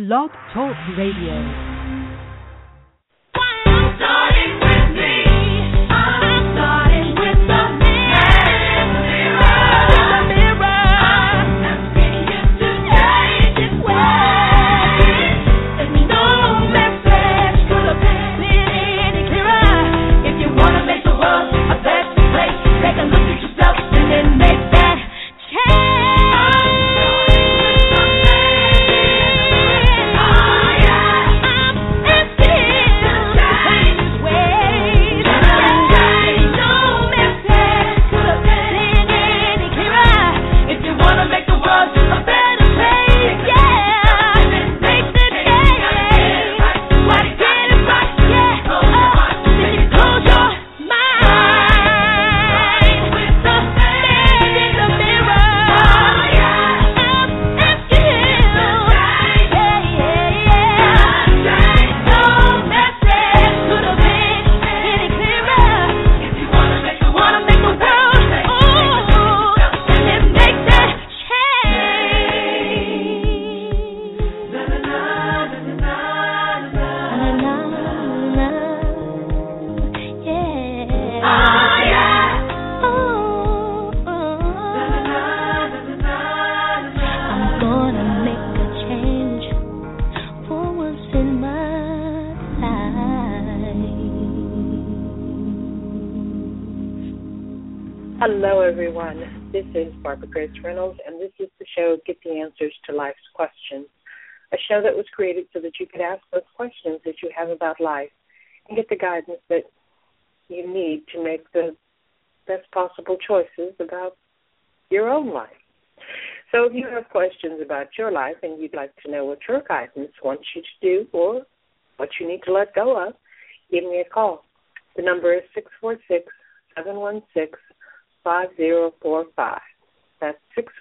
Blog Talk Radio. Hello, everyone. This is Barbara Grace Reynolds, and this is the show, Get the Answers to Life's Questions, a show that was created so that you could ask those questions that you have about life and get the guidance that you need to make the best possible choices about your own life. So if you have questions about your life and you'd like to know what your guidance wants you to do or what you need to let go of, give me a call. The number is 646-716-5045. That's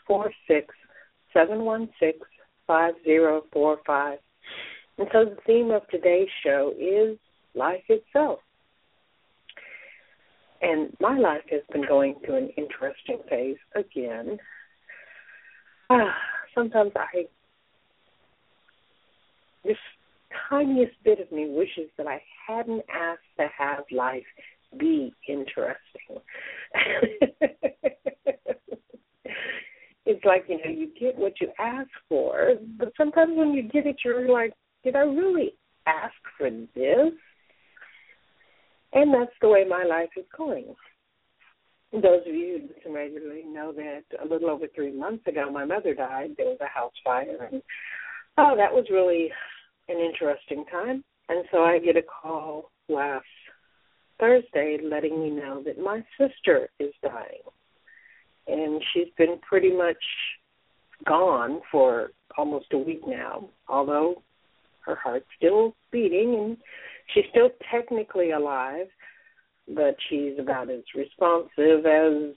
646-716-5045. And so the theme of today's show is life itself. And my life has been going through an interesting phase again. Sometimes this tiniest bit of me wishes that I hadn't asked to have life be interesting. It's like, you get what you ask for, but sometimes when you get it, you're like, did I really ask for this? And that's the way my life is going. Those of you who listen regularly know that a little over 3 months ago, my mother died. There was a house fire, and that was really an interesting time. And so I get a call last Thursday letting me know that my sister is dying. And she's been pretty much gone for almost a week now, although her heart's still beating and she's still technically alive, but she's about as responsive as,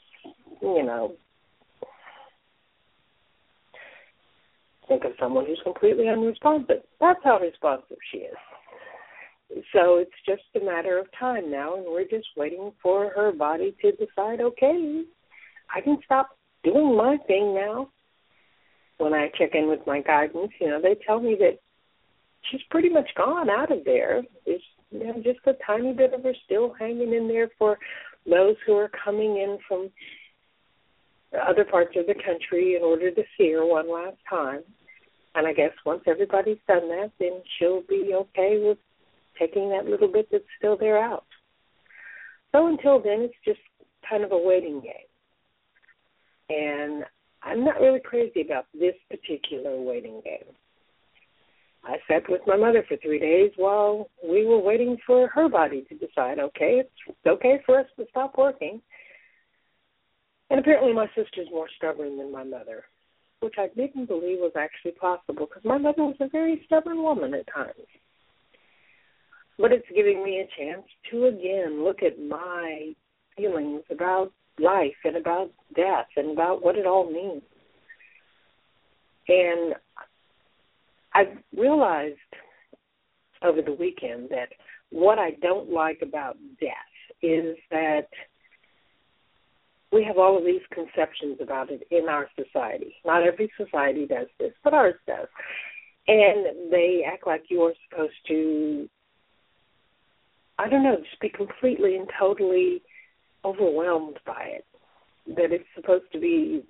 think of someone who's completely unresponsive. That's how responsive she is. So it's just a matter of time now, and we're just waiting for her body to decide, okay, I can stop doing my thing now. When I check in with my guidance, they tell me that she's pretty much gone out of there. There's just a tiny bit of her still hanging in there for those who are coming in from other parts of the country in order to see her one last time. And I guess once everybody's done that, then she'll be okay with taking that little bit that's still there out. So until then, it's just kind of a waiting game. And I'm not really crazy about this particular waiting game. I sat with my mother for 3 days while we were waiting for her body to decide, okay, it's okay for us to stop working. And apparently my sister's more stubborn than my mother, which I didn't believe was actually possible because my mother was a very stubborn woman at times. But it's giving me a chance to, again, look at my feelings about life and about death and about what it all means. And I've realized over the weekend that what I don't like about death is that we have all of these conceptions about it in our society. Not every society does this, but ours does. And they act like you're supposed to, I don't know, just be completely and totally overwhelmed by it. That it's supposed to be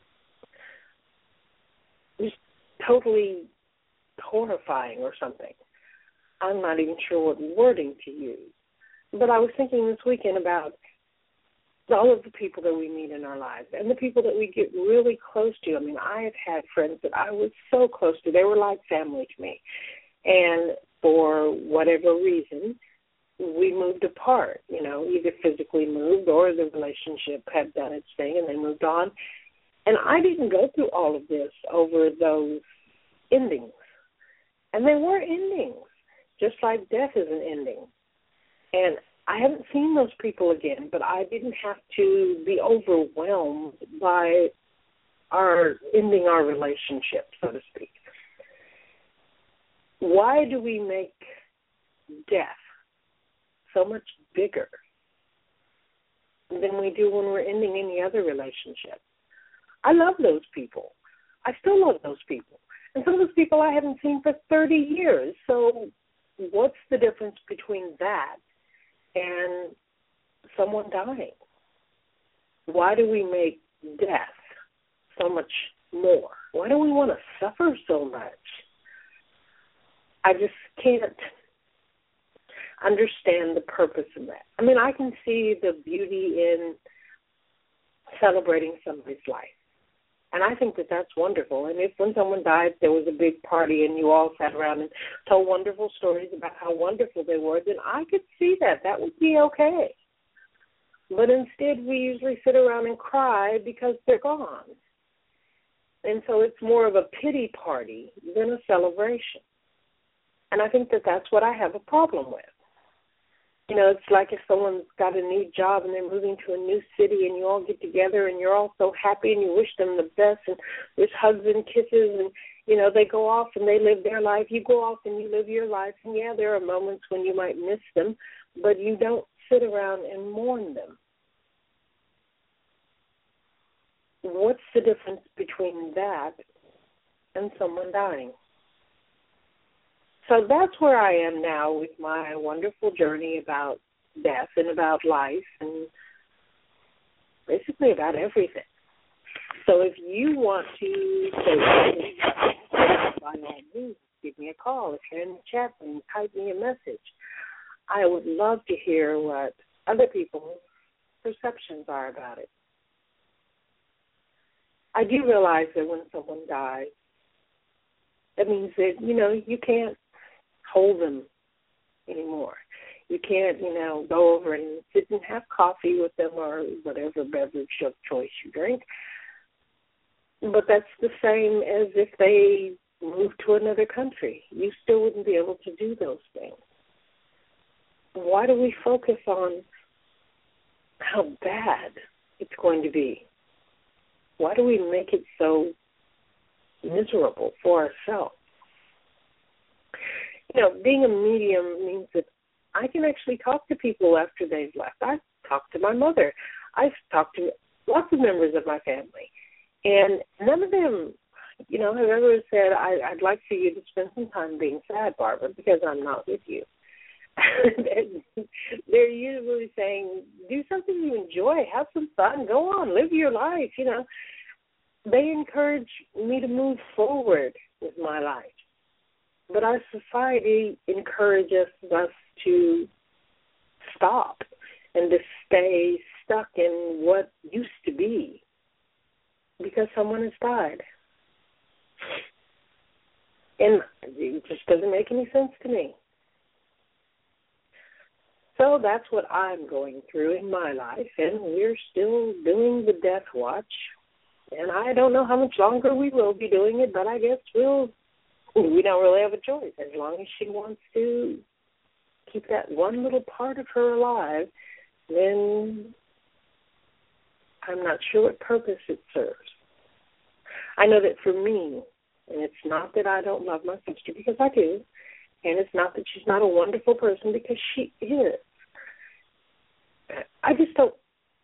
just totally horrifying or something. I'm not even sure what wording to use. But I was thinking this weekend about all of the people that we meet in our lives and the people that we get really close to. I mean, I have had friends that I was so close to. They were like family to me. And for whatever reason, we moved apart, either physically moved or the relationship had done its thing and they moved on. And I didn't go through all of this over those endings. And they were endings, just like death is an ending. And I haven't seen those people again, but I didn't have to be overwhelmed by ending our relationship, so to speak. Why do we make death so much bigger than we do when we're ending any other relationship? I love those people. I still love those people. And some of those people I haven't seen for 30 years. So what's the difference between that and someone dying? Why do we make death so much more? Why do we want to suffer so much? I just can't understand the purpose of that. I mean, I can see the beauty in celebrating somebody's life. And I think that that's wonderful. And if when someone died, there was a big party and you all sat around and told wonderful stories about how wonderful they were, then I could see that. That would be okay. But instead, we usually sit around and cry because they're gone. And so it's more of a pity party than a celebration. And I think that that's what I have a problem with. It's like if someone's got a new job and they're moving to a new city and you all get together and you're all so happy and you wish them the best and there's hugs and kisses and, they go off and they live their life. You go off and you live your life. And, yeah, there are moments when you might miss them, but you don't sit around and mourn them. What's the difference between that and someone dying? So that's where I am now with my wonderful journey about death and about life and basically about everything. So if you want to say something, by all means, give me a call. If you're in the chat room, type me a message. I would love to hear what other people's perceptions are about it. I do realize that when someone dies, that means that, you can't hold them anymore. You can't, go over and sit and have coffee with them or whatever beverage of choice you drink. But that's the same as if they moved to another country. You still wouldn't be able to do those things. Why do we focus on how bad it's going to be? Why do we make it so miserable for ourselves? Being a medium means that I can actually talk to people after they've left. I've talked to my mother. I've talked to lots of members of my family. And none of them, have ever said, I'd like for you to spend some time being sad, Barbara, because I'm not with you. They're usually saying, do something you enjoy, have some fun, go on, live your life, They encourage me to move forward with my life. But our society encourages us to stop and to stay stuck in what used to be because someone has died. And it just doesn't make any sense to me. So that's what I'm going through in my life, and we're still doing the death watch. And I don't know how much longer we will be doing it, but I guess we don't really have a choice. As long as she wants to keep that one little part of her alive, then I'm not sure what purpose it serves. I know that for me, and it's not that I don't love my sister, because I do, and it's not that she's not a wonderful person, because she is. I just don't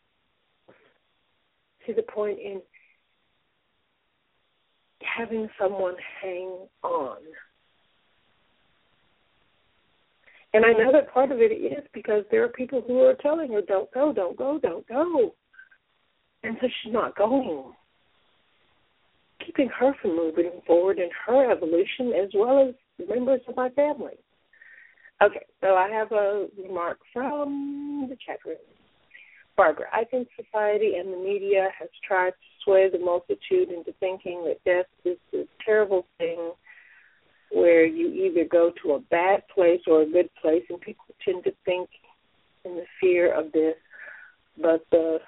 see the point in having someone hang on And I know that part of it is because there are people who are telling her, don't go, don't go, don't go. And so she's not going. Keeping her from moving forward in her evolution as well as members of my family. Okay, so I have a remark from the chat room. Barbara, I think society and the media has tried to sway the multitude into thinking that death is this terrible thing where you either go to a bad place or a good place, and people tend to think in the fear of this, but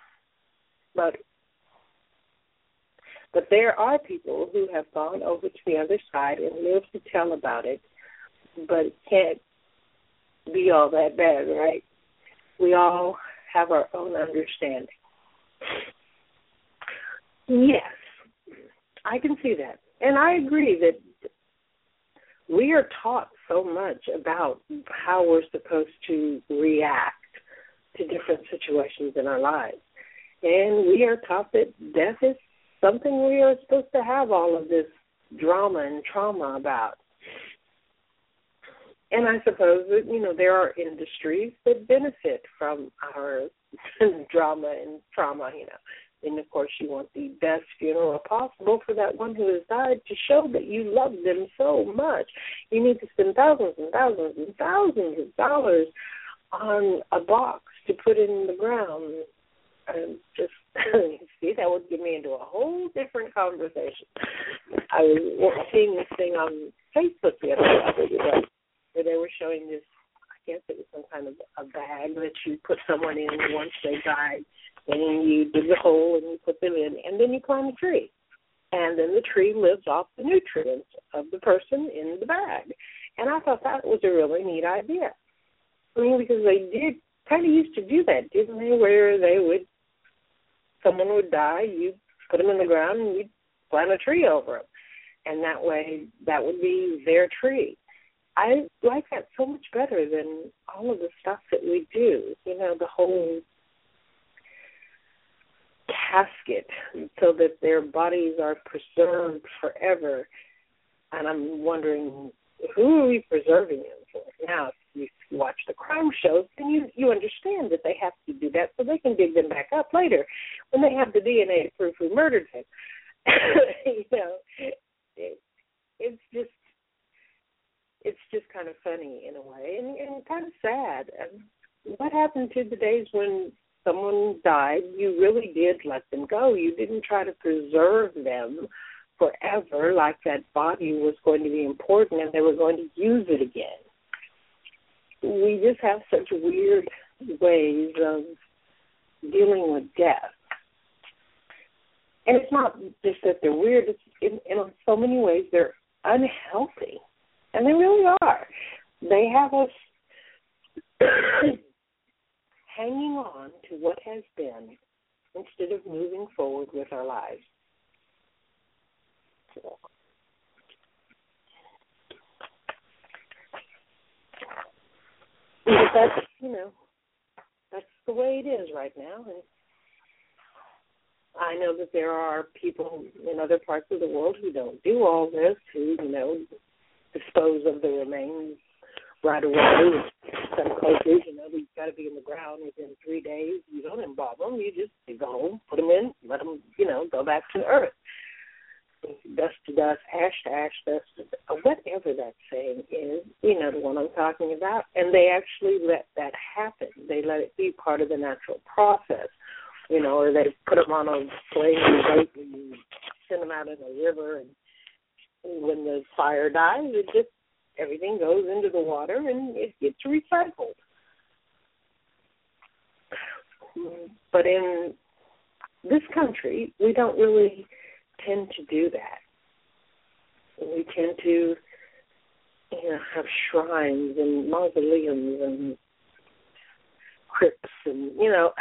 there are people who have gone over to the other side and lived to tell about it, but it can't be all that bad, right? We all have our own understanding. Yes, I can see that. And I agree that we are taught so much about how we're supposed to react to different situations in our lives. And we are taught that death is something we are supposed to have all of this drama and trauma about. And I suppose that, there are industries that benefit from our drama and trauma, And, of course, you want the best funeral possible for that one who has died to show that you love them so much. You need to spend thousands and thousands and thousands of dollars on a box to put in the ground. And just, see, that would get me into a whole different conversation. I was seeing this thing on Facebook the other day where they were showing this, I guess it was some kind of a bag that you put someone in once they died, and you dig a hole and you put them in, and then you climb a tree. And then the tree lives off the nutrients of the person in the bag. And I thought that was a really neat idea. I mean, because they did kind of used to do that, didn't they, where someone would die, you put them in the ground, and you'd plant a tree over them. And that way, that would be their tree. I like that so much better than all of the stuff that we do, the whole casket so that their bodies are preserved forever. And I'm wondering, who are we preserving them for? Now, if you watch the crime shows, then you understand that they have to do that so they can dig them back up later when they have the DNA to prove who murdered him. It's just kind of funny in a way and kind of sad. What happened to the days when someone died, you really did let them go. You didn't try to preserve them forever like that body was going to be important and they were going to use it again. We just have such weird ways of dealing with death. And it's not just that they're weird. It's in so many ways they're unhealthy. And they really are. They have us hanging on to what has been instead of moving forward with our lives. So. But that's, that's the way it is right now. And I know that there are people in other parts of the world who don't do all this, who, dispose of the remains right away. Some cultures, they've got to be in the ground within 3 days. You don't embalm them. You just go home, put them in, let them, go back to the earth. Dust to dust, ash to ash, dust to dust, whatever that saying is, the one I'm talking about. And they actually let that happen. They let it be part of the natural process, or they put them on a flaming boat and send them out in a river, and when the fire dies, everything goes into the water and it gets recycled. But in this country, we don't really tend to do that. We tend to, have shrines and mausoleums and crypts and,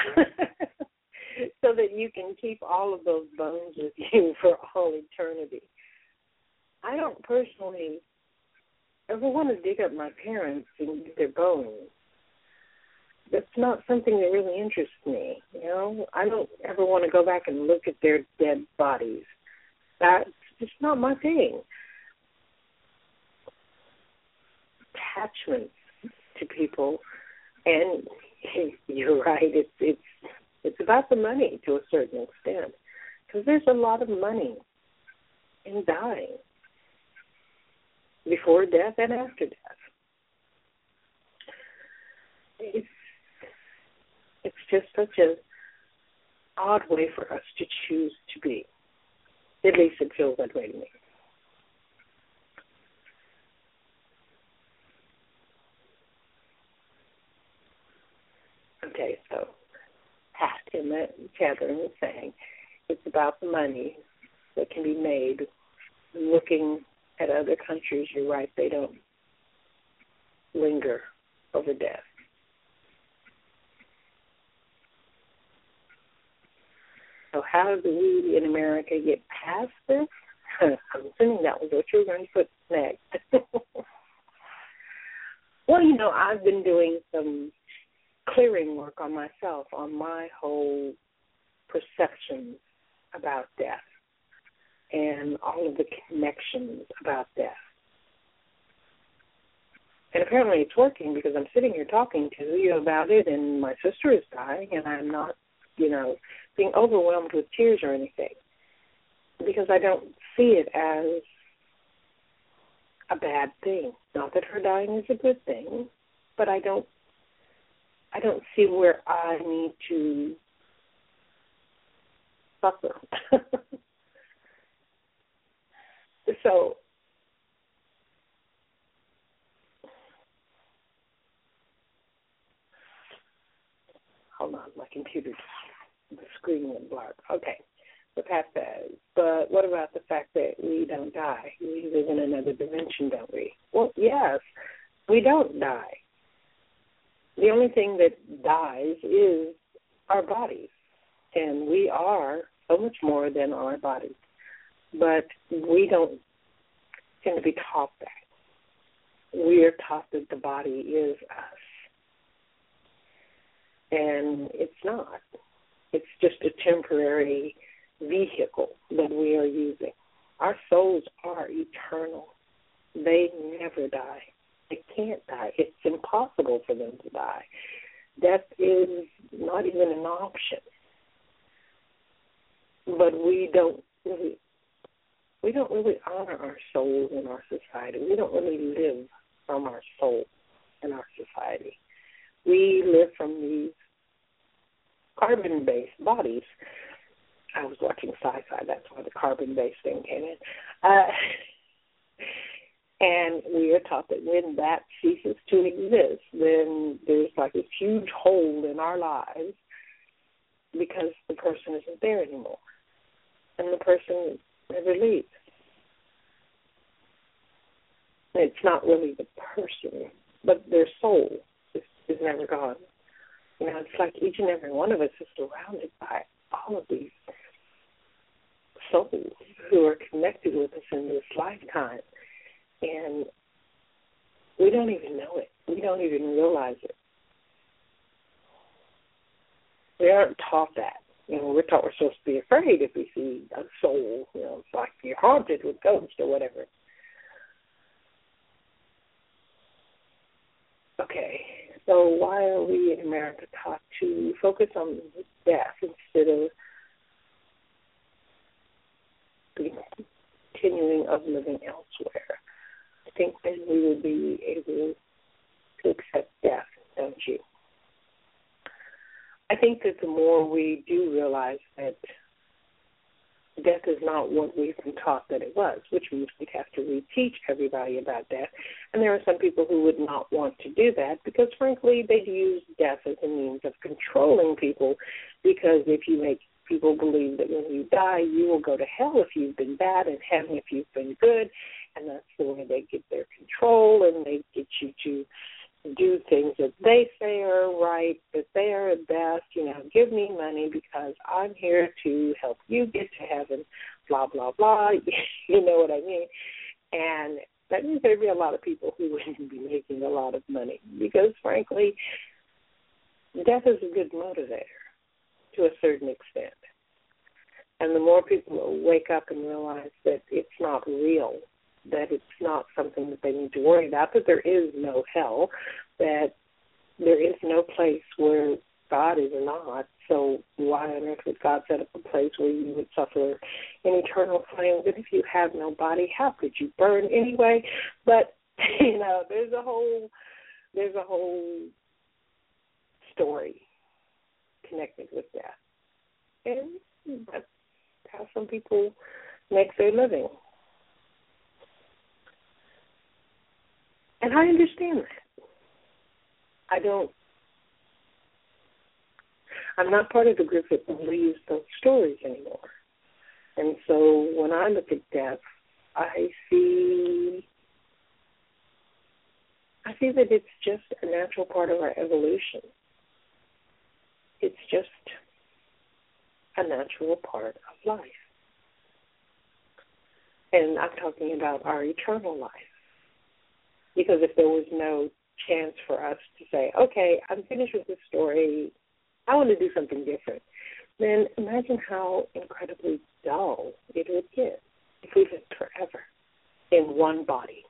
so that you can keep all of those bones with you for all eternity. I don't personally ever want to dig up my parents and get their bones. That's not something that really interests me, I don't ever want to go back and look at their dead bodies. That's just not my thing. Attachments to people, and you're right, it's about the money to a certain extent, because there's a lot of money in dying, before death and after death. It's just such an odd way for us to choose to be. At least it feels that way to me. Okay, so Pat and Catherine was saying it's about the money that can be made. Looking at other countries, you're right, they don't linger over death. So how do we in America get past this? I'm assuming that was what you were going to put next. Well, I've been doing some clearing work on myself, on my whole perceptions about death and all of the connections about death. And apparently it's working, because I'm sitting here talking to you about it, and my sister is dying, and I'm not, being overwhelmed with tears or anything, because I don't see it as a bad thing. Not that her dying is a good thing, but I don't see where I need to suffer. So, hold on, my computer, the screen went black. Okay, so Pat says, but what about the fact that we don't die? We live in another dimension, don't we? Well, yes, we don't die. The only thing that dies is our bodies, and we are so much more than our bodies. But we don't tend to be taught that. We are taught that the body is us. And it's not. It's just a temporary vehicle that we are using. Our souls are eternal. They never die. They can't die. It's impossible for them to die. Death is not even an option. But we don't really honor our soul in our society. We don't really live from our soul in our society. We live from these carbon-based bodies. I was watching sci-fi. That's why the carbon-based thing came in. And we are taught that when that ceases to exist, then there's like this huge hole in our lives because the person isn't there anymore. And the person never leaves. It's not really the person, but their soul is never gone. It's like each and every one of us is surrounded by all of these souls who are connected with us in this lifetime. And we don't even know it. We don't even realize it. We aren't taught that. We're taught we're supposed to be afraid if we see a soul. It's like you're haunted with ghosts or whatever. Okay, so why are we in America taught to focus on death instead of continuing of living elsewhere? I think then we would be able to accept death, don't you? I think that the more we do realize that death is not what we've been taught that it was, which means we'd have to reteach everybody about death. And there are some people who would not want to do that because, frankly, they'd use death as a means of controlling people, because if you make people believe that when you die, you will go to hell if you've been bad and heaven if you've been good, and that's the way they get their control, and they get you to do things that they say are right, that they are best, give me money because I'm here to help you get to heaven, blah, blah, blah, you know what I mean? And that means there'd be a lot of people who wouldn't be making a lot of money because, frankly, death is a good motivator to a certain extent. And the more people wake up and realize that it's not real, that it's not something that they need to worry about, that there is no hell, that there is no place where God is not. So why on earth would God set up a place where you would suffer an eternal flame? And if you have no body, how could you burn anyway? But, there's a whole story connected with that. And that's how some people make their living. And I understand that. I'm not part of the group that believes those stories anymore. And so when I look at death, I see that it's just a natural part of our evolution. It's just a natural part of life. And I'm talking about our eternal life. Because if there was no chance for us to say, okay, I'm finished with this story, I want to do something different, then imagine how incredibly dull it would get if we lived forever in one body.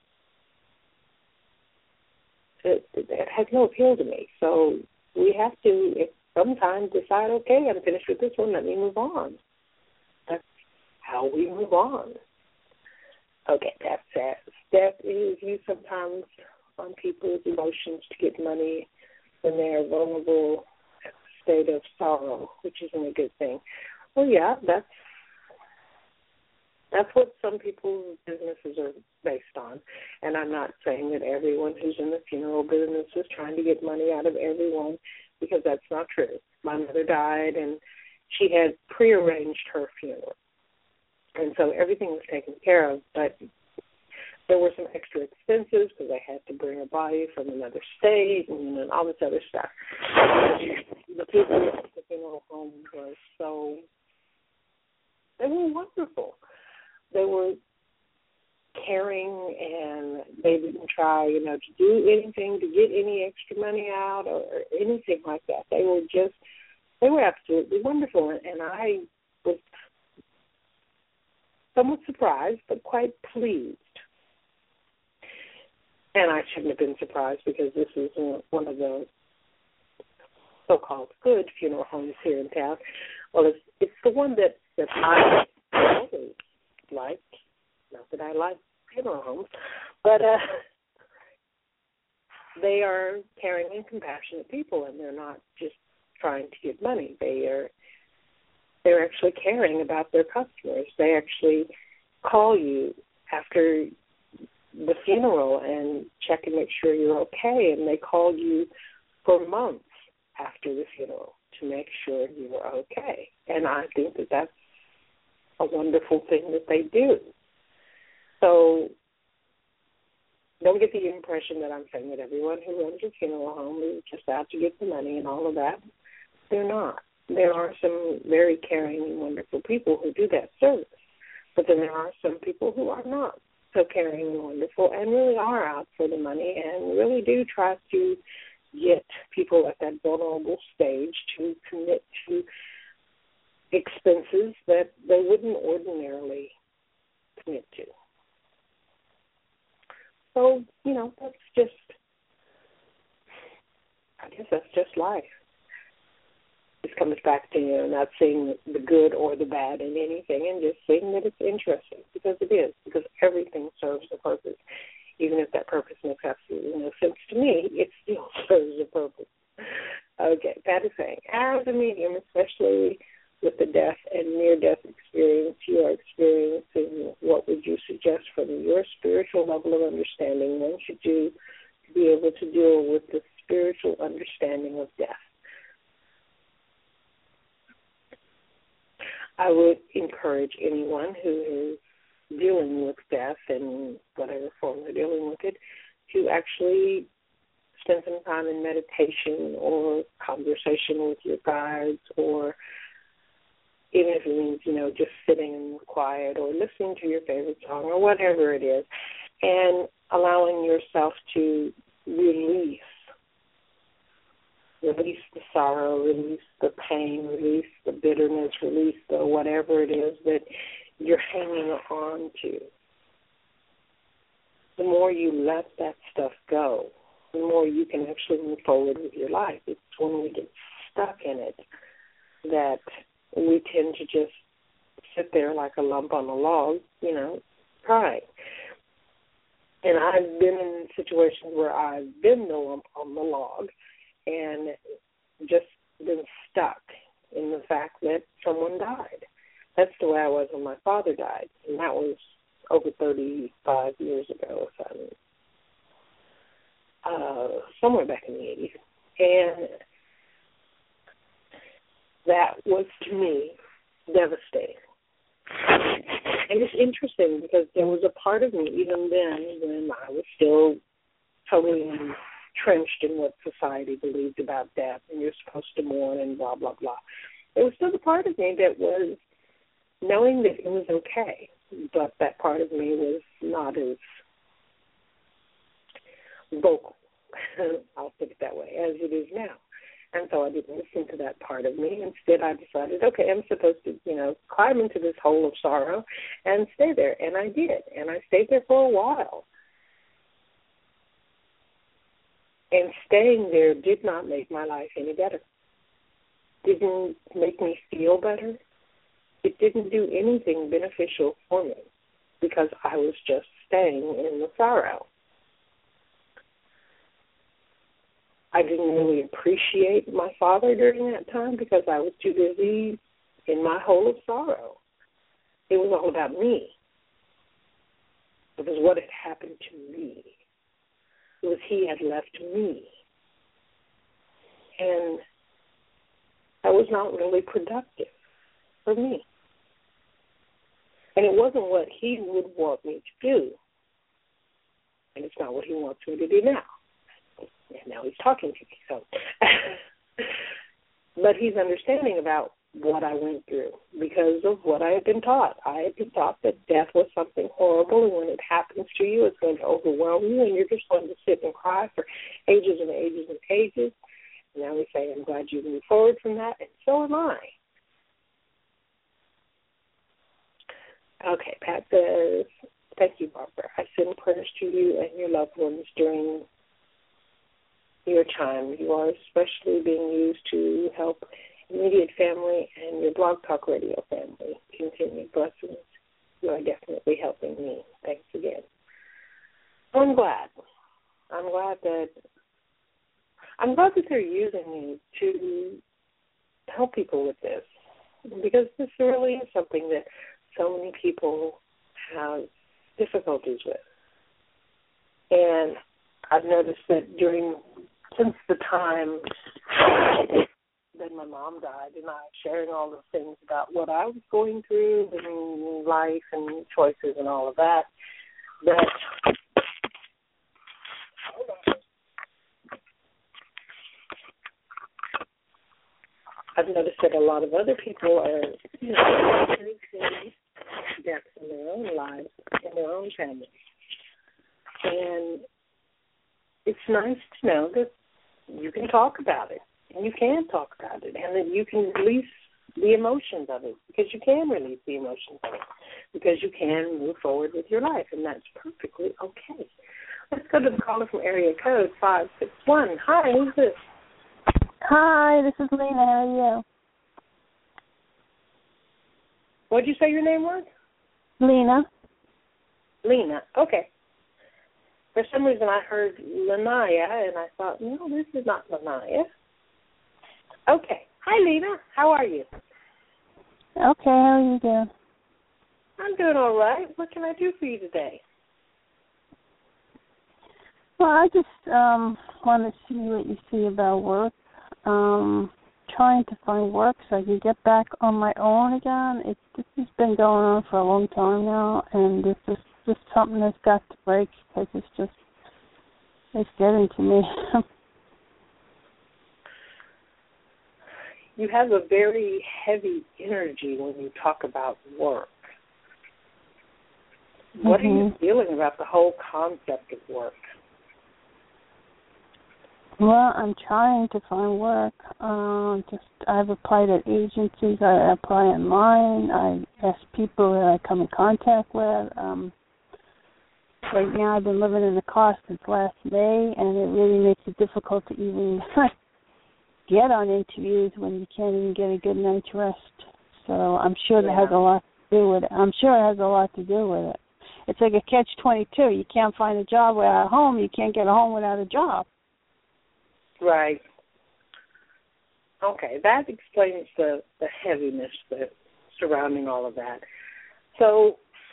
It has no appeal to me. So we have to, sometimes, decide, okay, I'm finished with this one, let me move on. That's how we move on. Okay, that says death is used sometimes on people's emotions to get money when they're vulnerable at a state of sorrow, which isn't a good thing. Well, yeah, that's what some people's businesses are based on. And I'm not saying that everyone who's in the funeral business is trying to get money out of everyone, because that's not true. My mother died, and she had prearranged her funeral. And so everything was taken care of, but there were some extra expenses because they had to bring a body from another state and all this other stuff. The people at the funeral home were they were wonderful. They were caring, and they didn't try, to do anything to get any extra money out or anything like that. They were absolutely wonderful, and I was somewhat surprised, but quite pleased. And I shouldn't have been surprised, because this is one of the so-called good funeral homes here in town. Well, it's the one that I always liked. Not that I like funeral homes, but they are caring and compassionate people, and they're not just trying to get money. They're actually caring about their customers. They actually call you after the funeral and check and make sure you're okay, and they call you for months after the funeral to make sure you're okay. And I think that that's a wonderful thing that they do. So don't get the impression that I'm saying that everyone who runs a funeral home is just out to get the money and all of that. They're not. There are some very caring and wonderful people who do that service. But then there are some people who are not so caring and wonderful and really are out for the money and really do try to get people at that vulnerable stage to commit to expenses that they wouldn't ordinarily commit to. So, that's just, I guess that's just life. This comes back to, not seeing the good or the bad in anything and just seeing that it's interesting, because it is, because everything serves a purpose. Even if that purpose makes absolutely no sense to me, it still serves a purpose. Okay, that is saying, as a medium, especially with the death and near-death experience you are experiencing, what would you suggest from your spiritual level of understanding one should do to be able to deal with the spiritual understanding of death? I would encourage anyone who is dealing with death in whatever form they're dealing with it to actually spend some time in meditation or conversation with your guides, or even if it means, just sitting in quiet or listening to your favorite song or whatever it is, and allowing yourself to release the sorrow, release the pain, release the bitterness, release the whatever it is that you're hanging on to. the more you let that stuff go, the more you can actually move forward with your life. It's when we get stuck in it that we tend to just sit there like a lump on a log, crying. And I've been in situations where I've been the lump on the log and just been stuck in the fact that someone died. That's the way I was when my father died, and that was over 35 years ago, somewhere back in the 80s. And that was, to me, devastating. And it's interesting because there was a part of me, even then, when I was still totally entrenched in what society believed about death, and you're supposed to mourn and blah, blah, blah. There was still a part of me that was knowing that it was okay, but that part of me was not as vocal, I'll put it that way, as it is now. And so I didn't listen to that part of me. Instead, I decided, okay, I'm supposed to, climb into this hole of sorrow and stay there. And I did. And I stayed there for a while. And staying there did not make my life any better. Didn't make me feel better. It didn't do anything beneficial for me because I was just staying in the sorrow. I didn't really appreciate my father during that time because I was too busy in my hole of sorrow. It was all about me. It was what had happened to me. It was he had left me. And that was not really productive for me. And it wasn't what he would want me to do. And it's not what he wants me to do now. And now he's talking to me, so. But he's understanding about what I went through because of what I had been taught. I had been taught that death was something horrible, and when it happens to you, it's going to overwhelm you, and you're just going to sit and cry for ages and ages and ages. And now we say, I'm glad you moved forward from that, and so am I. Okay, Pat says, thank you, Barbara. I send prayers to you and your loved ones during your time. You are especially being used to help immediate family and your Blog Talk Radio family. Continued blessings. You are definitely helping me. Thanks again. I'm glad. I'm glad that they're using you to help people with this, because this really is something that so many people have difficulties with. And I've noticed that since the time that my mom died, and I was sharing all the things about what I was going through in life and choices and all of that, I've noticed that a lot of other people are experiencing death in their own lives, in their own families. And it's nice to know that you can talk about it, and you can talk about it, and that you can release the emotions of it, because you can release the emotions of it, because you can move forward with your life, and that's perfectly okay. Let's go to the caller from area code 561. Hi, who's this? Hi, this is Lena. How are you? What did you say your name was? Lena. Lena, okay. For some reason I heard Lanaya, and I thought, no, this is not Lanaya. Okay. Hi, Lena. How are you? Okay, how are you doing? I'm doing all right. What can I do for you today? Well, I just want to see what you see about work. Trying to find work so I can get back on my own again. This has been going on for a long time now, and this is just something that's got to break, because it's getting to me. You have a very heavy energy when you talk about work. What are you feeling about the whole concept of work? Well, I'm trying to find work. I've applied at agencies. I apply online. I ask people that I come in contact with. right now I've been living in a car since last May, and it really makes it difficult to even get on interviews when you can't even get a good night's rest. So I'm sure that has a lot to do with it. I'm sure it has a lot to do with it. It's like a catch-22. You can't find a job without a home. You can't get a home without a job. Right. Okay, that explains the heaviness that surrounding all of that. So,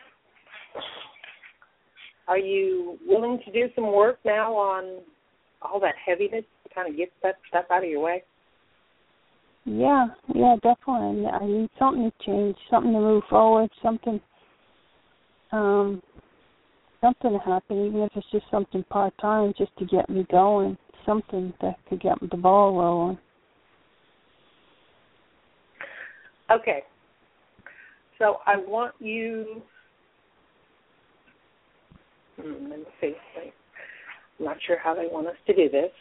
are you willing to do some work now on all that heaviness to kind of get that stuff out of your way? Yeah, definitely. I need something to change, something to move forward, something to happen, even if it's just something part-time, just to get me going, something that could get the ball rolling. Okay. So I want you, let me see. I'm not sure how they want us to do this.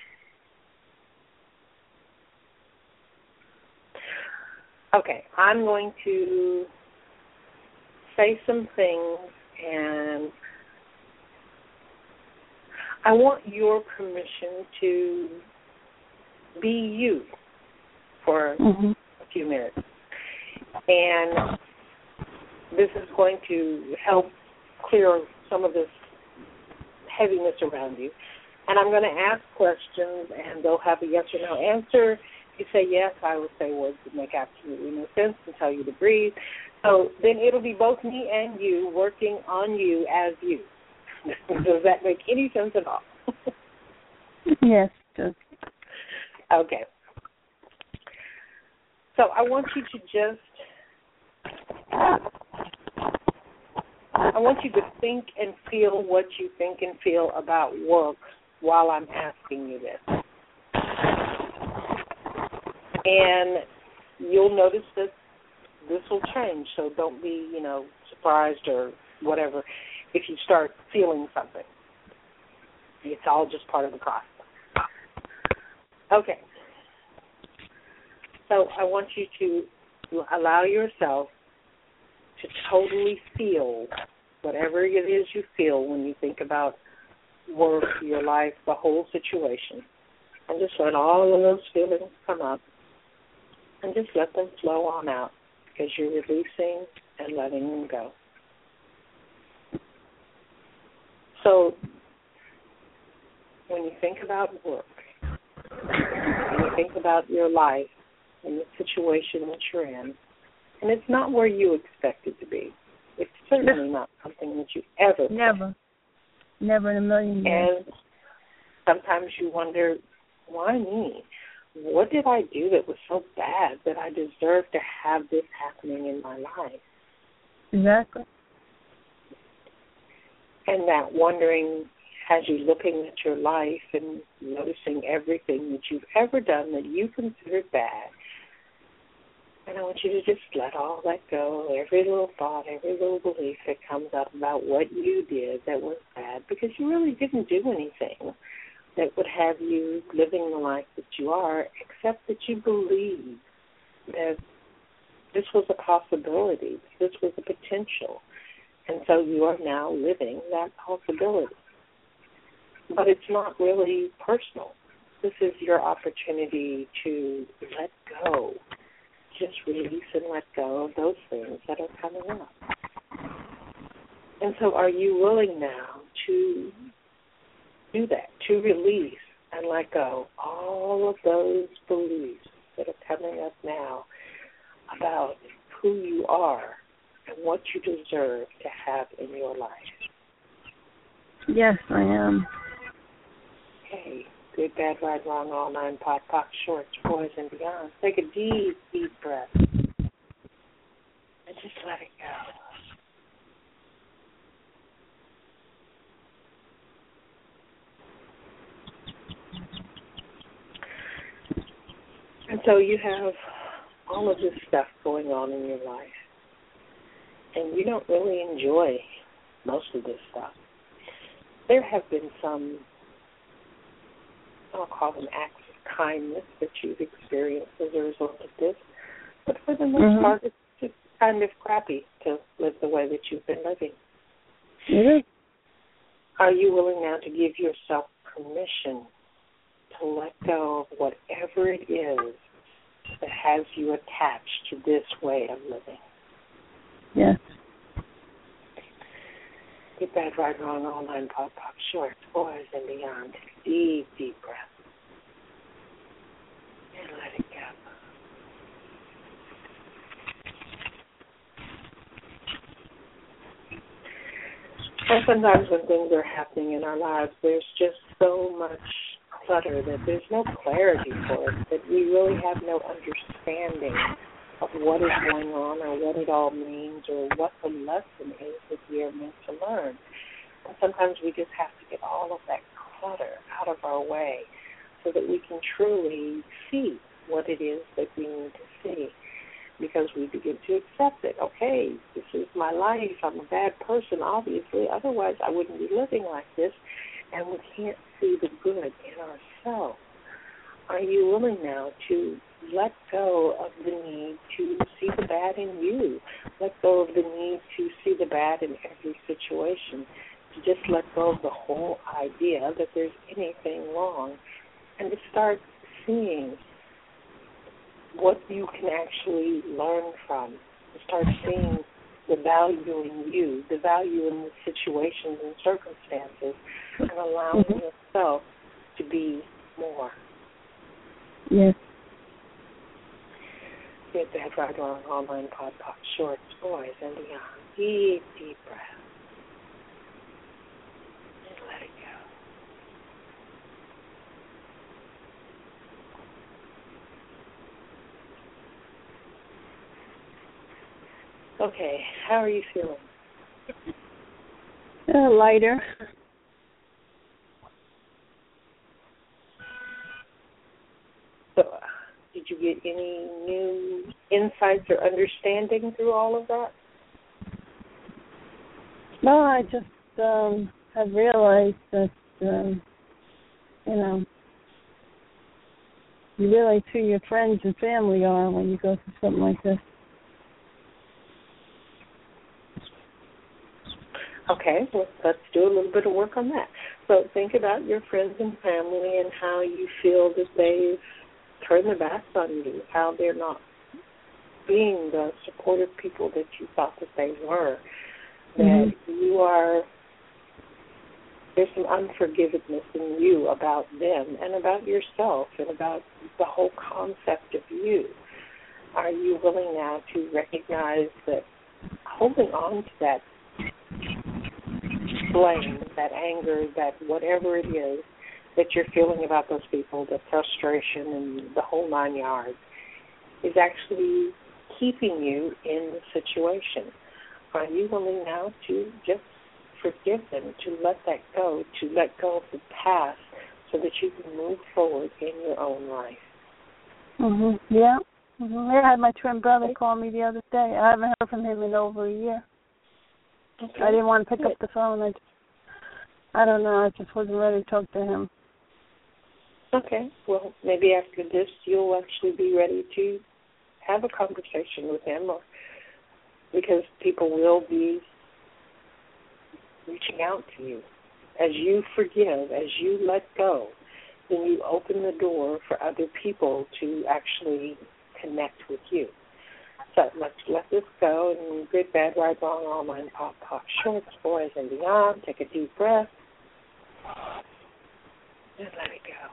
Okay, I'm going to say some things, and I want your permission to be you for a few minutes. And this is going to help clear some of this heaviness around you. And I'm going to ask questions, and they'll have a yes or no answer. If you say yes, I will say words that make absolutely no sense and tell you to breathe. So then it'll be both me and you working on you as you. Does that make any sense at all? Yes, it does. Okay. So I want you to think and feel what you think and feel about work while I'm asking you this. And you'll notice that this will change, so don't be, surprised or whatever if you start feeling something. It's all just part of the process. Okay. So I want you to allow yourself to totally feel whatever it is you feel when you think about work, your life, the whole situation. And just let all of those feelings come up and just let them flow on out because you're releasing and letting them go. So when you think about work, when you think about your life and the situation that you're in, and it's not where you expect it to be. It's certainly not something that you ever Never in a million years. And sometimes you wonder, why me? What did I do that was so bad that I deserve to have this happening in my life? Exactly. And that wondering has you looking at your life and noticing everything that you've ever done that you considered bad. And I want you to just let all that go, every little thought, every little belief that comes up about what you did that was bad, because you really didn't do anything that would have you living the life that you are, except that you believe that this was a possibility, this was a potential, and so you are now living that possibility. But it's not really personal. This is your opportunity to let go. Just release and let go of those things that are coming up. And so are you willing now to do that, to release and let go all of those beliefs that are coming up now about who you are and what you deserve to have in your life? Yes, I am. Okay. Good, bad, right, wrong, all nine, POC, shorts, boys, and beyond. Take a deep, deep breath. And just let it go. And so you have all of this stuff going on in your life. And you don't really enjoy most of this stuff. There have been some, I'll call them acts of kindness that you've experienced as a result of this. But for the most part, it's just kind of crappy to live the way that you've been living. It is. Are you willing now to give yourself permission to let go of whatever it is that has you attached to this way of living? Yes. Get that right, wrong, all nine, pop, short, boys, and beyond. Take a deep, deep breath. And let it go. And sometimes when things are happening in our lives, there's just so much clutter that there's no clarity for us, that we really have no understanding of what is going on or what it all means or what the lesson is that we are meant to learn. And sometimes we just have to get all of that clutter out of our way so that we can truly see what it is that we need to see. Because we begin to accept it. Okay, this is my life. I'm a bad person, obviously. Otherwise, I wouldn't be living like this. And we can't see the good in ourselves. Are you willing now to let go of the need to see the bad in you? Let go of the need to see the bad in every situation. To just let go of the whole idea that there's anything wrong. And to start seeing what you can actually learn from. To start seeing the value in you, the value in the situations and circumstances, and allowing yourself to be more. Yes. Get that right on online pod, shorts, boys, and beyond. Deep, deep breath. And let it go. Okay, how are you feeling? Lighter. So, did you get any new insights or understanding through all of that? No, I just have realized that, you realize who your friends and family are when you go through something like this. Okay, well, let's do a little bit of work on that. So think about your friends and family and how you feel that they've turned their backs on you, how they're not being the supportive people that you thought that they were, that you are, there's some unforgiveness in you about them and about yourself and about the whole concept of you. Are you willing now to recognize that holding on to that blame, that anger, that whatever it is that you're feeling about those people, the frustration and the whole 9 yards, is actually keeping you in the situation? Are you willing now to just forgive them, to let that go, to let go of the past so that you can move forward in your own life? Yeah. I had my twin brother call me the other day. I haven't heard from him in over a year. Okay. I didn't want to pick up the phone. I don't know. I just wasn't ready to talk to him. Okay. Well, maybe after this you'll actually be ready to have a conversation with him, or because people will be reaching out to you. As you forgive, as you let go, then you open the door for other people to actually connect with you. So let's let this go, and good, bad, right, wrong, all mine, pop, shorts, boys, and beyond. Take a deep breath and let it go.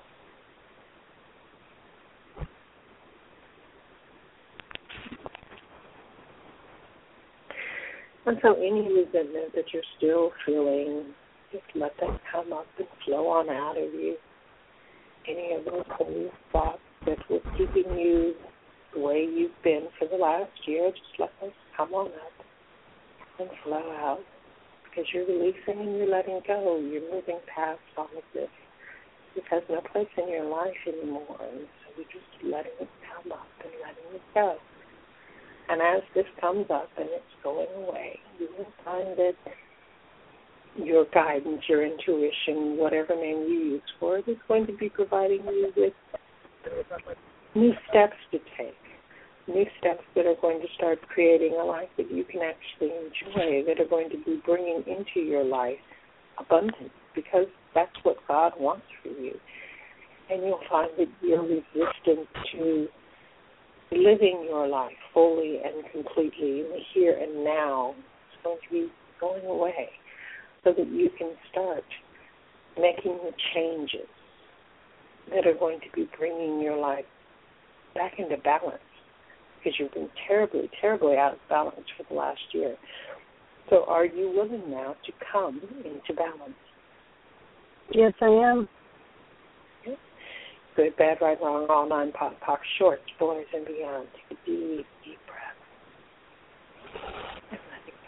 And so any resentment that you're still feeling, just let that come up and flow on out of you. Any of those cold thoughts that were keeping you the way you've been for the last year, just let those come on up and flow out. Because you're releasing and you're letting go. You're moving past all of this. This has no place in your life anymore. And so you're just letting it come up and letting it go. And as this comes up and it's going away, you will find that your guidance, your intuition, whatever name you use for it, is going to be providing you with new steps to take, new steps that are going to start creating a life that you can actually enjoy, that are going to be bringing into your life abundant, because that's what God wants for you. And you'll find that your resistance to living your life fully and completely in the here and now is going to be going away, so that you can start making the changes that are going to be bringing your life back into balance, because you've been terribly, terribly out of balance for the last year. So are you willing now to come into balance? Yes, I am. Okay. Good, bad, right, wrong, all nine, POC, shorts, boys, and beyond. Take a deep, deep breath. And let it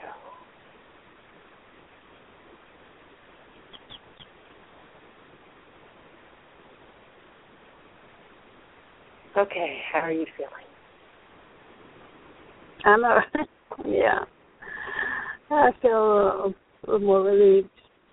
go. Okay, how are you feeling? I'm all right. Yeah. I feel a little more relieved.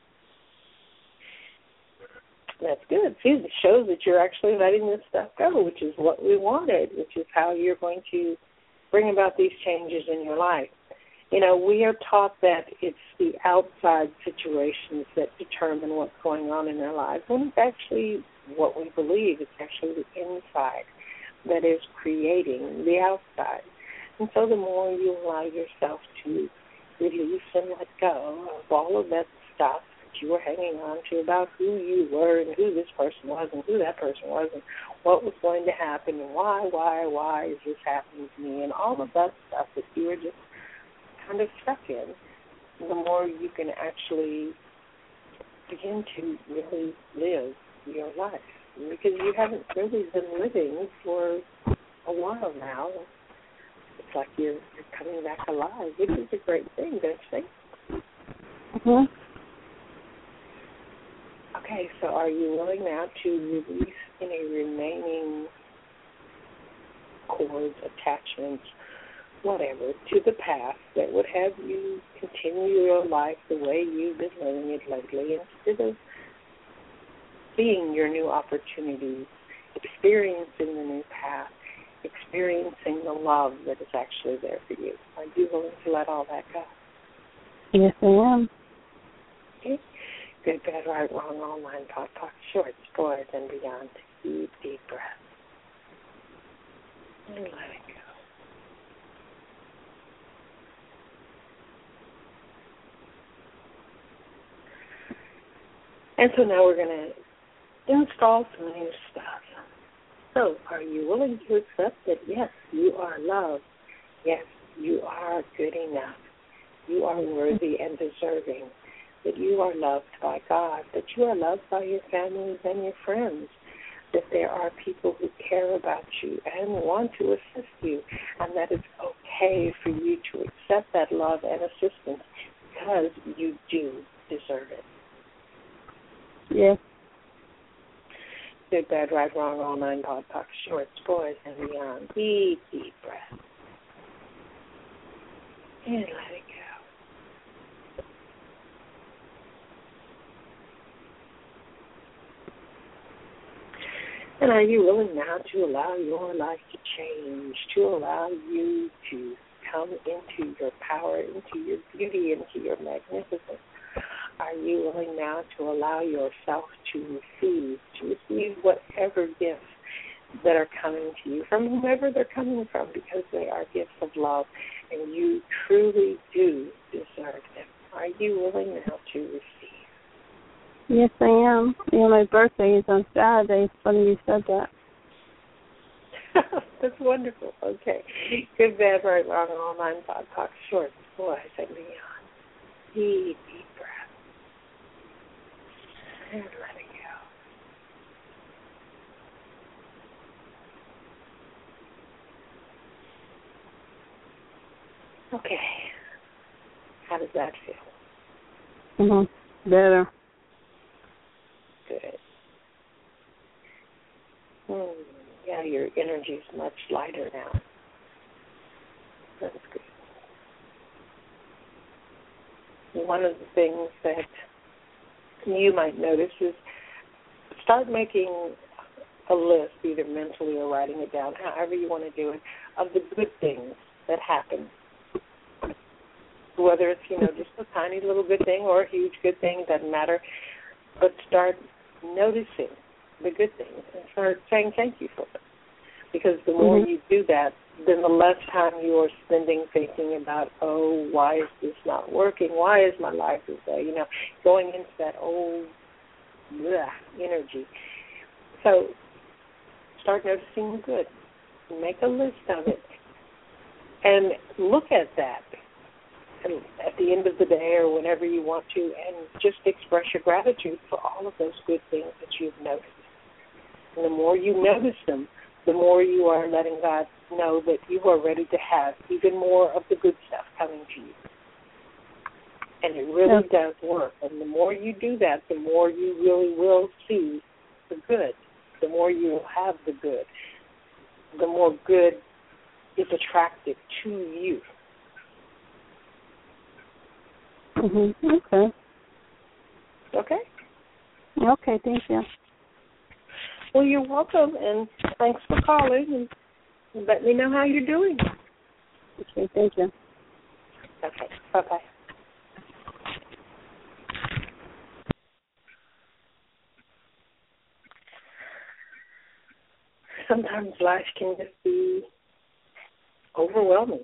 That's good. See, it shows that you're actually letting this stuff go, which is what we wanted, which is how you're going to bring about these changes in your life. You know, we are taught that it's the outside situations that determine what's going on in our lives, when it's actually what we believe. It's actually the inside that is creating the outside. And so the more you allow yourself to release and let go of all of that stuff that you were hanging on to about who you were and who this person was and who that person was and what was going to happen and why is this happening to me, and all of that stuff that you were just kind of stuck in, the more you can actually begin to really live your life. Because you haven't really been living for a while now. It's like you're coming back alive, which is a great thing, don't you think? Mm-hmm. Okay, so are you willing now to release any remaining cords, attachments, whatever, to the past that would have you continue your life the way you've been living it lately, instead of seeing your new opportunities, experiencing the new path, experiencing the love that is actually there for you? Are you willing to let all that go? Yes, I am. Okay. Good, bad, right, wrong, all nine, POC, shorts, boys, and beyond. Deep, deep breath. And let it go. And so now we're going to install some new stuff. So are you willing to accept that, yes, you are loved. Yes, you are good enough. You are worthy and deserving. That you are loved by God. That you are loved by your families and your friends. That there are people who care about you and want to assist you. And that it's okay for you to accept that love and assistance, because you do deserve it. Yes. Good, bad, right, wrong, all nine, POC, shorts, boys, and beyond. Deep, deep breath. And let it go. And are you willing now to allow your life to change, to allow you to come into your power, into your beauty, into your magnificence? Are you willing now to allow yourself to receive whatever gifts that are coming to you, from whomever they're coming from, because they are gifts of love, and you truly do deserve them? Are you willing now to receive? Yes, I am. You know, my birthday is on Saturday. It's funny you said that. That's wonderful. Okay. Good, bad, right, wrong, all nine, POC, shorts, boys, and beyond. Deep, deep breath. And let it go. Okay. How does that feel? Mm-hmm. Better. Good. Yeah, your energy is much lighter now. That's good. One of the things that you might notice is start making a list, either mentally or writing it down, however you want to do it, of the good things that happen Whether it's, just a tiny little good thing or a huge good thing, doesn't matter. But start noticing the good things and start saying thank you for them. Because the more you do that, then the less time you are spending thinking about, oh, why is this not working? Why is my life this way? Going into that old energy. So start noticing the good. Make a list of it. And look at that at the end of the day or whenever you want to, and just express your gratitude for all of those good things that you've noticed. And the more you notice them, the more you are letting God know that you are ready to have even more of the good stuff coming to you. And it really does work. And the more you do that, the more you really will see the good. The more you will have the good. The more good is attracted to you. Okay. Okay? Okay, thank you. Well, you're welcome, and thanks for calling, and let me know how you're doing. Okay, thank you. Okay, bye-bye. Sometimes life can just be overwhelming,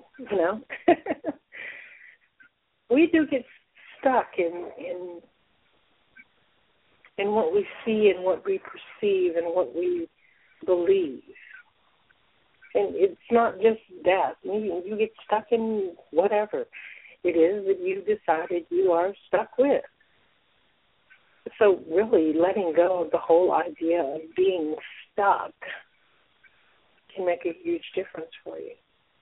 We do get stuck in what we see and what we perceive and what we believe. And it's not just death. You get stuck in whatever it is that you decided you are stuck with. So really letting go of the whole idea of being stuck can make a huge difference for you.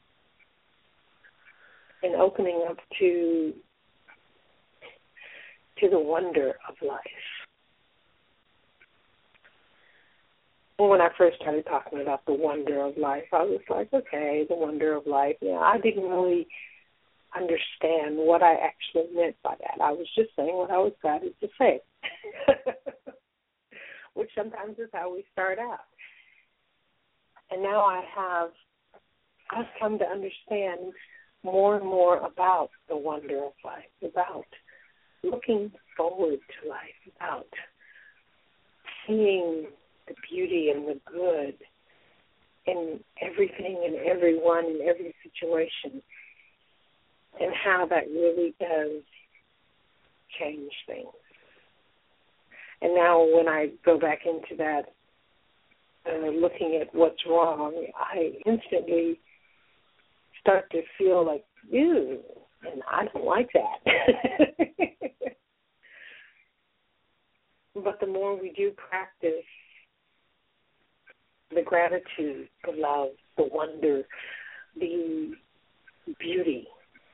And opening up to the wonder of life. Well, when I first started talking about the wonder of life, I was like, okay, the wonder of life. I didn't really understand what I actually meant by that. I was just saying what I was guided to say, which sometimes is how we start out. And now I've come to understand more and more about the wonder of life, about looking forward to life, about seeing the beauty and the good in everything and everyone in every situation, and how that really does change things. And now when I go back into that, looking at what's wrong, I instantly start to feel like, ew, and I don't like that. But the more we do practice the gratitude, the love, the wonder, the beauty,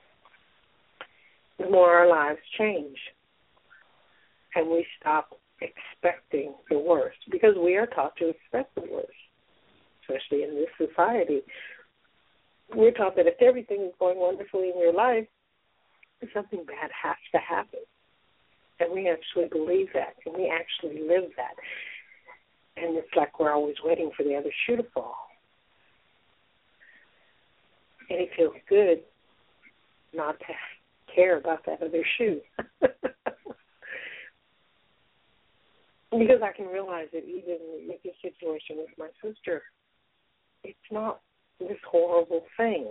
the more our lives change. And we stop expecting the worst, because we are taught to expect the worst, especially in this society. We're taught that if everything is going wonderfully in your life, something bad has to happen. And we actually believe that, and we actually live that. And it's like we're always waiting for the other shoe to fall. And it feels good not to care about that other shoe. Because I can realize that even with this situation with my sister, it's not this horrible thing.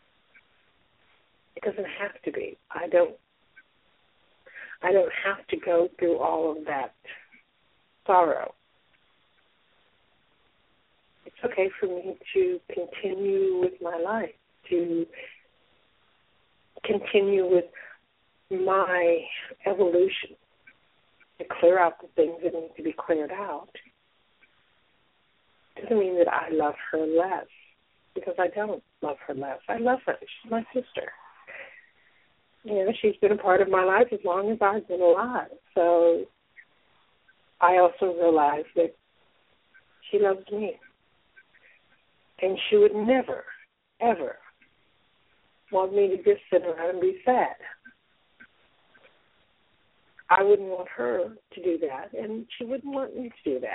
It doesn't have to be. I don't have to go through all of that sorrow. It's okay for me to continue with my life, to continue with my evolution, to clear out the things that need to be cleared out. Doesn't mean that I love her less, because I don't love her less. I love her. She's my sister. She's been a part of my life as long as I've been alive. So I also realize that she loves me. And she would never, ever want me to just sit around and be sad. I wouldn't want her to do that, and she wouldn't want me to do that.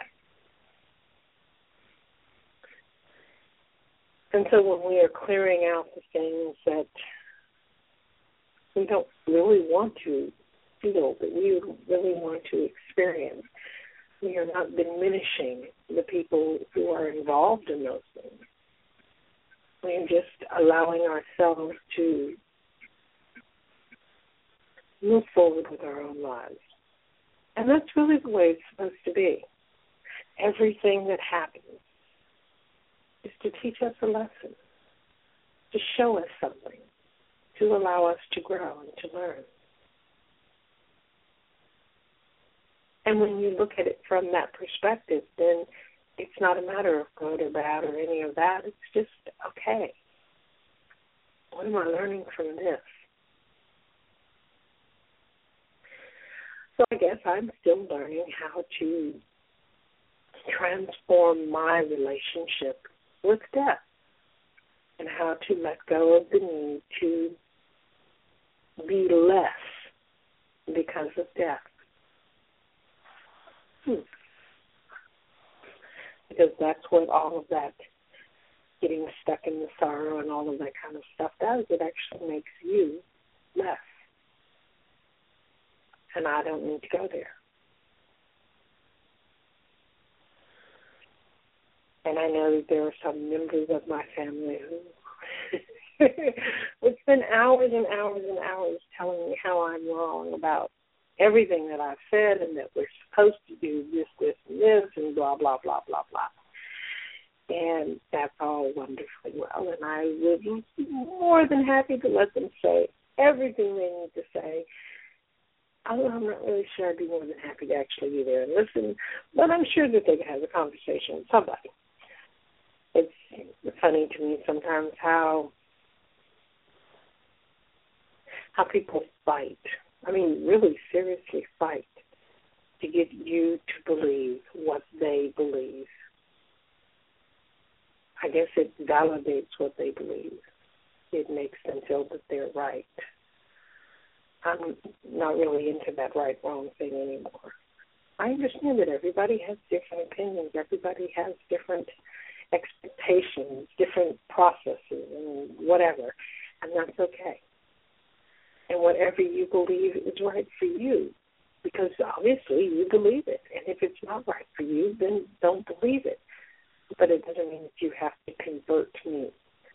And so when we are clearing out the things that we don't really want to feel, that we really want to experience. We are not diminishing the people who are involved in those things. We are just allowing ourselves to move forward with our own lives. And that's really the way it's supposed to be. Everything that happens is to teach us a lesson, to show us something, to allow us to grow and to learn. And when you look at it from that perspective, then it's not a matter of good or bad or any of that. It's just, okay, what am I learning from this? So I guess I'm still learning how to transform my relationship with death and how to let go of the need to be less because of death. Because that's what all of that getting stuck in the sorrow and all of that kind of stuff does. It actually makes you less. And I don't need to go there. And I know that there are some members of my family who would spend hours and hours and hours telling me how I'm wrong about everything that I've said and that we're supposed to do this, this, and this, and blah, blah, blah, blah, blah. And that's all wonderfully well. And I would be more than happy to let them say everything they need to say. Although I'm not really sure I'd be more than happy to actually be there and listen. But I'm sure that they could have a conversation with somebody. It's funny to me sometimes how people fight. I mean, really seriously fight to get you to believe what they believe. I guess it validates what they believe. It makes them feel that they're right. I'm not really into that right-wrong thing anymore. I understand that everybody has different opinions. Everybody has different expectations, different processes, and whatever, and that's okay. And whatever you believe is right for you, because obviously you believe it. And if it's not right for you, then don't believe it. But it doesn't mean that you have to convert me.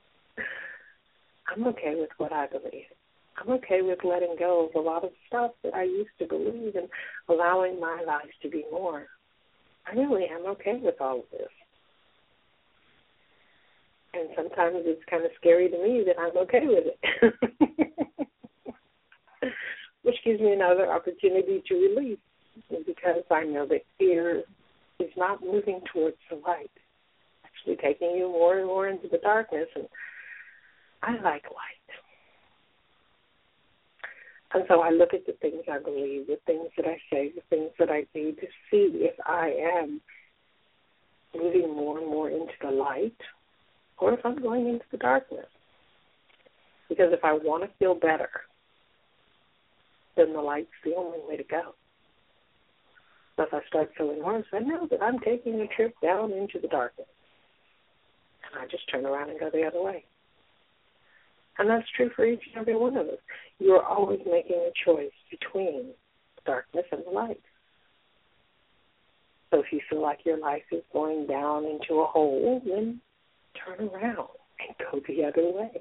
I'm okay with what I believe. I'm okay with letting go of a lot of stuff that I used to believe and allowing my life to be more. I really am okay with all of this. And sometimes it's kind of scary to me that I'm okay with it. Which gives me another opportunity to release, because I know that fear is not moving towards the light. It's actually taking you more and more into the darkness, and I like light. And so I look at the things I believe, the things that I say, the things that I do to see if I am moving more and more into the light or if I'm going into the darkness. Because if I want to feel better, then the light's the only way to go. So if I start feeling worse, I know that I'm taking a trip down into the darkness. And I just turn around and go the other way. And that's true for each and every one of us. You're always making a choice between the darkness and the light. So if you feel like your life is going down into a hole, then turn around and go the other way.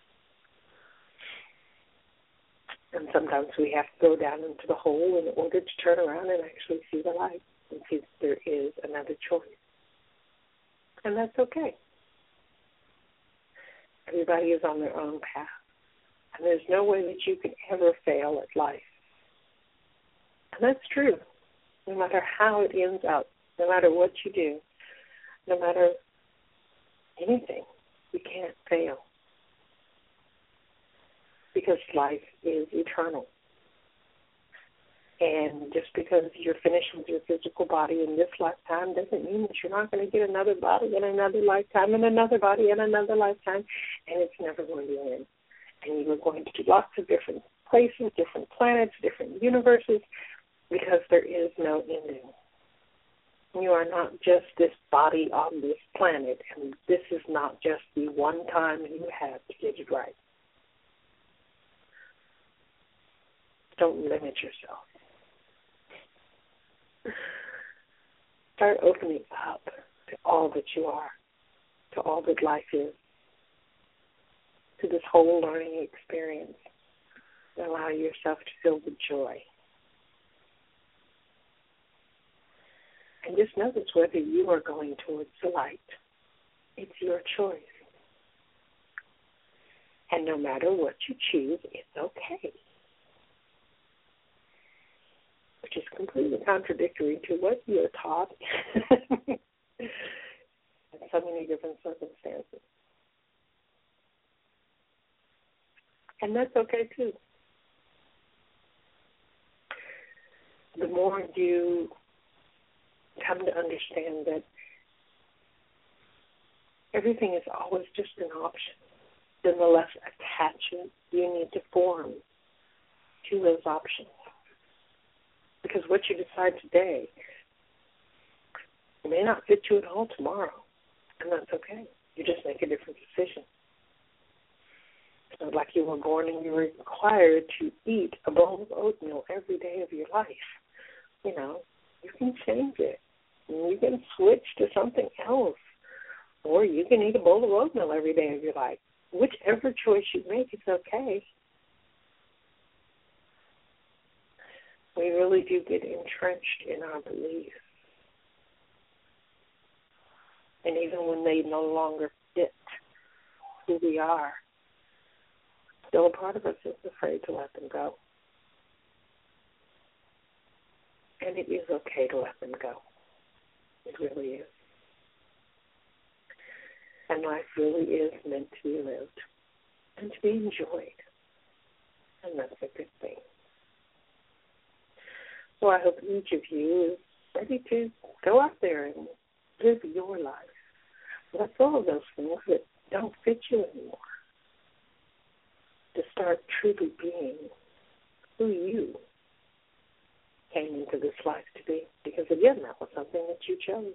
And sometimes we have to go down into the hole in order to turn around and actually see the light and see that there is another choice. And that's okay. Everybody is on their own path. And there's no way that you can ever fail at life. And that's true. No matter how it ends up, no matter what you do, no matter anything, you can't fail. Because life is eternal. And just because you're finished with your physical body in this lifetime doesn't mean that you're not going to get another body in another lifetime and another body in another lifetime, and it's never going to end. And you are going to lots of different places, different planets, different universes, because there is no ending. You are not just this body on this planet, and this is not just the one time you have to get it right. Don't limit yourself. Start opening up to all that you are, to all that life is, to this whole learning experience. And allow yourself to feel the joy. And just notice whether you are going towards the light. It's your choice. And no matter what you choose, it's okay. Which is completely contradictory to what you're taught in so many different circumstances. And that's okay too. The more you come to understand that everything is always just an option, then the less attachment you need to form to those options. Because what you decide today may not fit you at all tomorrow, and that's okay. You just make a different decision. It's not like you were born and you were required to eat a bowl of oatmeal every day of your life. You know, you can change it. You can switch to something else. Or you can eat a bowl of oatmeal every day of your life. Whichever choice you make, it's okay. We really do get entrenched in our beliefs. And even when they no longer fit who we are, still a part of us is afraid to let them go. And it is okay to let them go. It really is. And life really is meant to be lived and to be enjoyed. And that's a good thing. So I hope each of you is ready to go out there and live your life. Let go of those things that don't fit you anymore. To start truly being who you came into this life to be. Because again, that was something that you chose.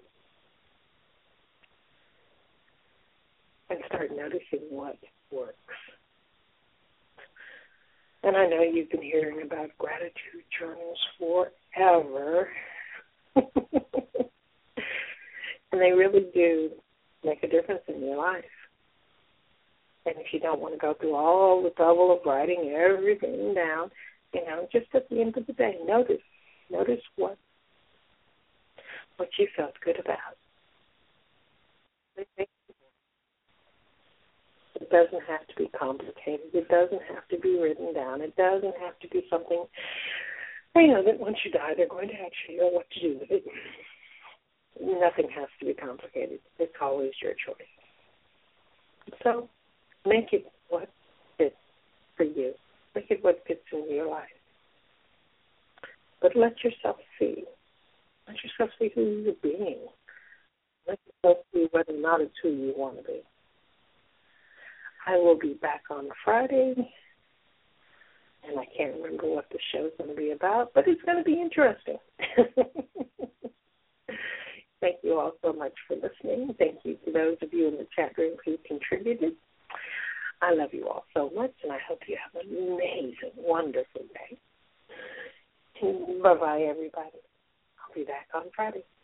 And start noticing what works. And I know you've been hearing about gratitude journals forever. And they really do make a difference in your life. And if you don't want to go through all the trouble of writing everything down, you know, just at the end of the day, notice what you felt good about. It doesn't have to be complicated. It doesn't have to be written down. It doesn't have to be something, you know, that once you die, they're going to actually know what to do with it. Nothing has to be complicated. It's always your choice. So make it what fits for you. Make it what fits in your life. But let yourself see. Let yourself see who you're being. Let yourself see whether or not it's who you want to be. I will be back on Friday, and I can't remember what the show's going to be about, but it's going to be interesting. Thank you all so much for listening. Thank you to those of you in the chat room who contributed. I love you all so much, and I hope you have an amazing, wonderful day. Bye-bye, everybody. I'll be back on Friday.